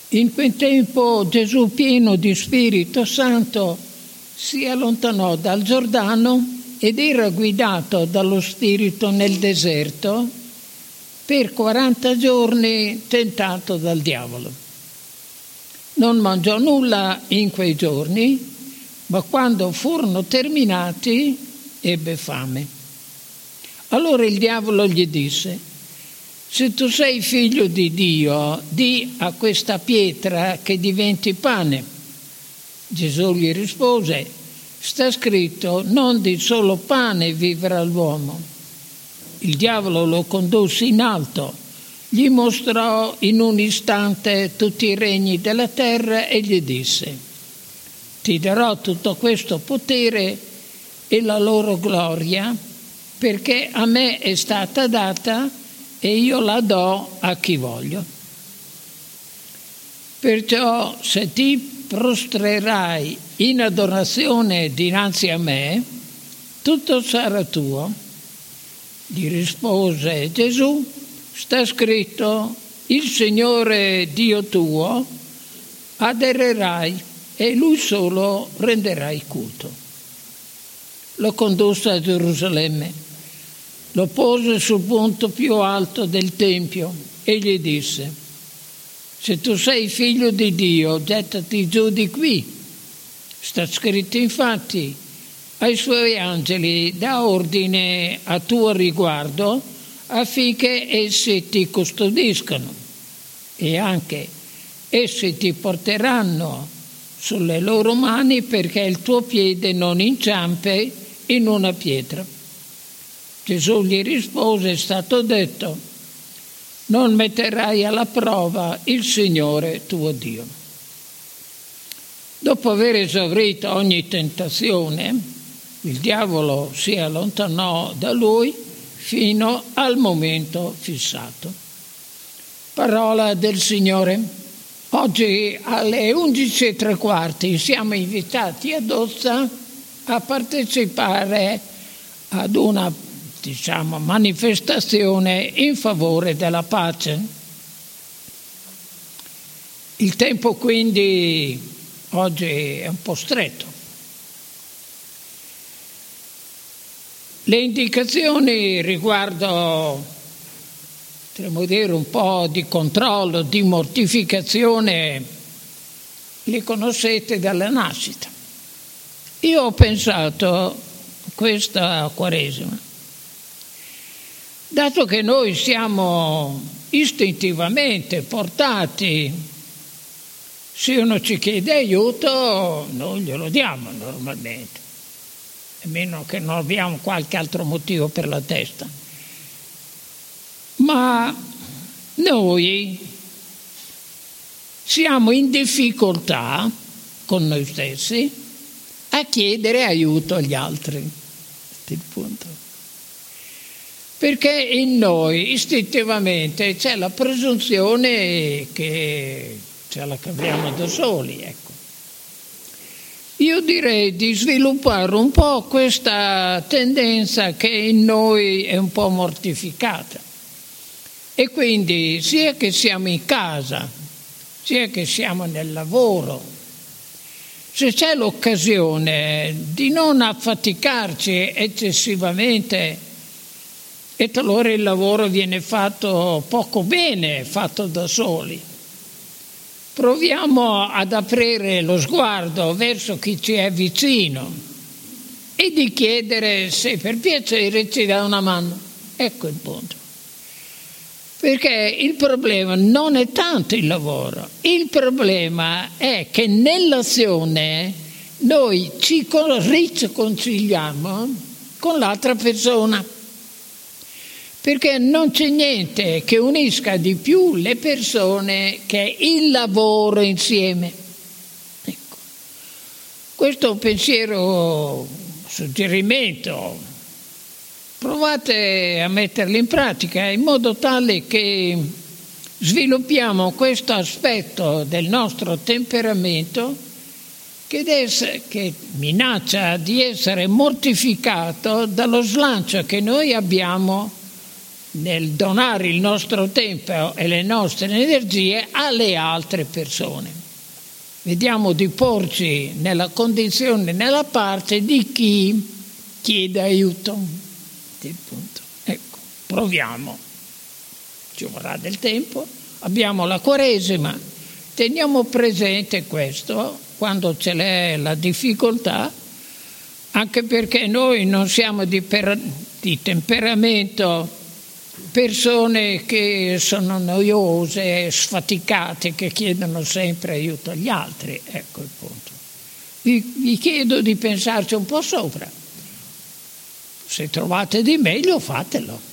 In quel tempo Gesù, pieno di Spirito Santo, si allontanò dal Giordano ed era guidato dallo Spirito nel deserto per 40 giorni, tentato dal diavolo. Non mangiò nulla in quei giorni, ma quando furono terminati ebbe fame. Allora il diavolo gli disse: se tu sei figlio di Dio, di a questa pietra che diventi pane. Gesù gli rispose: sta scritto, non di solo pane vivrà l'uomo. Il diavolo lo condusse in alto, gli mostrò in un istante tutti i regni della terra e gli disse: ti darò tutto questo potere e la loro gloria, perché a me è stata data e io la do a chi voglio. Perciò se ti prostrerai in adorazione dinanzi a me, tutto sarà tuo. Gli rispose Gesù: sta scritto, il Signore Dio tuo adorerai e Lui solo renderai culto. Lo condusse a Gerusalemme, lo pose sul punto più alto del Tempio e gli disse: se tu sei figlio di Dio, gettati giù di qui. Sta scritto infatti, ai suoi angeli dà ordine a tuo riguardo affinché essi ti custodiscano e anche essi ti porteranno sulle loro mani perché il tuo piede non inciampi in una pietra. Gesù gli rispose: è stato detto, non metterai alla prova il Signore tuo Dio. Dopo aver esaurito ogni tentazione, il diavolo si allontanò da lui fino al momento fissato. Parola del Signore. Oggi alle 11:15 siamo invitati ad Ozza a partecipare ad una, manifestazione in favore della pace. Il tempo quindi oggi è un po' stretto. Le indicazioni riguardo, potremmo dire, un po' di controllo, di mortificazione, le conoscete dalla nascita. Io ho pensato questa Quaresima, dato che noi siamo istintivamente portati, se uno ci chiede aiuto, noi glielo diamo normalmente, a meno che non abbiamo qualche altro motivo per la testa. Ma noi siamo in difficoltà con noi stessi a chiedere aiuto agli altri. Questo è il punto. Perché in noi istintivamente c'è la presunzione che ce la caviamo da soli, ecco. Io direi di sviluppare un po' questa tendenza che in noi è un po' mortificata. E quindi sia che siamo in casa, sia che siamo nel lavoro, se c'è l'occasione di non affaticarci eccessivamente, e talora il lavoro viene fatto poco bene, fatto da soli, proviamo ad aprire lo sguardo verso chi ci è vicino e di chiedere se per piacere ci dà una mano. Ecco il punto. Perché il problema non è tanto il lavoro, il problema è che nell'azione noi ci riconciliamo con l'altra persona. Perché non c'è niente che unisca di più le persone che il lavoro insieme. Ecco. Questo è un pensiero, suggerimento. Provate a metterlo in pratica in modo tale che sviluppiamo questo aspetto del nostro temperamento che minaccia di essere mortificato dallo slancio che noi abbiamo nel donare il nostro tempo e le nostre energie alle altre persone. Vediamo di porci nella condizione, nella parte di chi chiede aiuto. Ecco, proviamo. Ci vorrà del tempo. Abbiamo la Quaresima. Teniamo presente questo quando ce l'è la difficoltà, anche perché noi non siamo di temperamento persone che sono noiose, sfaticate, che chiedono sempre aiuto agli altri. Ecco il punto. Vi chiedo di pensarci un po' sopra. Se trovate di meglio, fatelo.